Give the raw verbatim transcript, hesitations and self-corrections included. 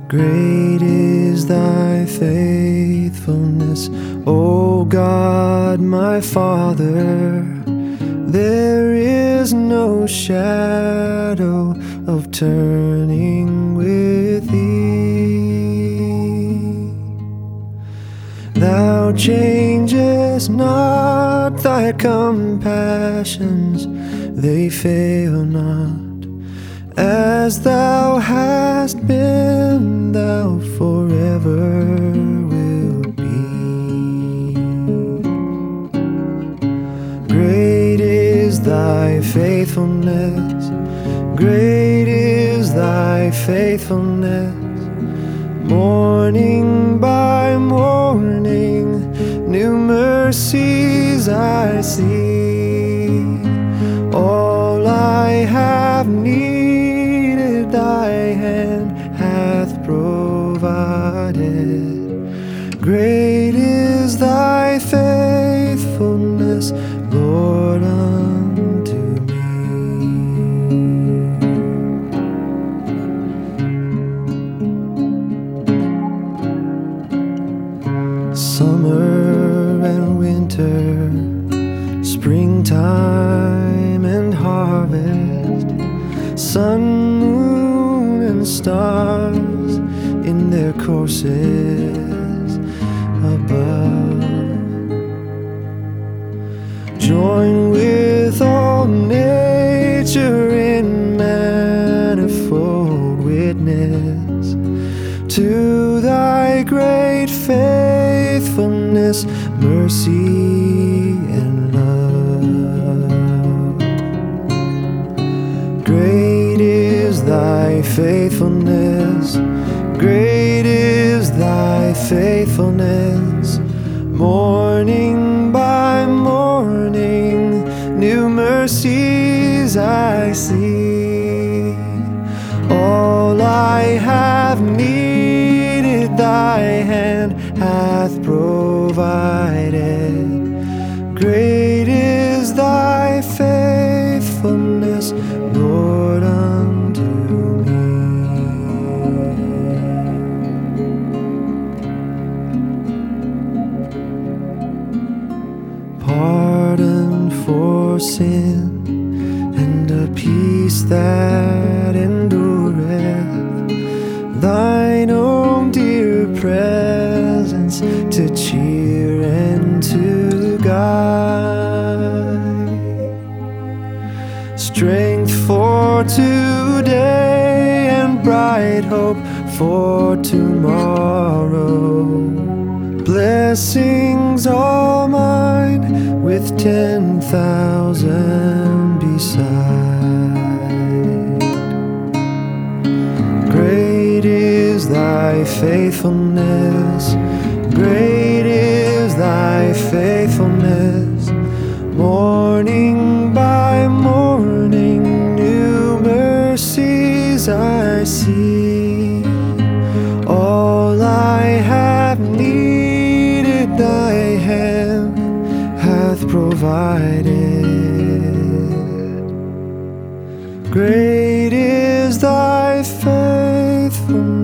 Great is thy faithfulness, O God, my Father. There is no shadow of turning with thee. Thou changest not, thy compassions, they fail not. As thou hast been, thou forever wilt be. Great is thy faithfulness, great is thy faithfulness. Morning by morning, new mercies I see. All I have needed, thy hand hath provided. Great is thy faithfulness, Lord, unto me. Summer and winter, springtime and harvest, sun, moon, and stars in their courses above. Join with all nature in manifold witness to thy great faithfulness, mercy, and love. Great is thy faithfulness, great is thy faithfulness. Morning by morning, new mercies I see. All I have needed, thy hand hath provided. Great is thy faithfulness, Lord, unto me. Pardon for sin and a peace that endureth, thine own dear presence to cheer and to guide. Strength for today and bright hope for tomorrow. Blessings all mine with ten thousand beside. Great is thy faithfulness, great is thy faithfulness. Morning by morning, new mercies I see. All I have needed, thy hand hath provided. Great is thy faithfulness,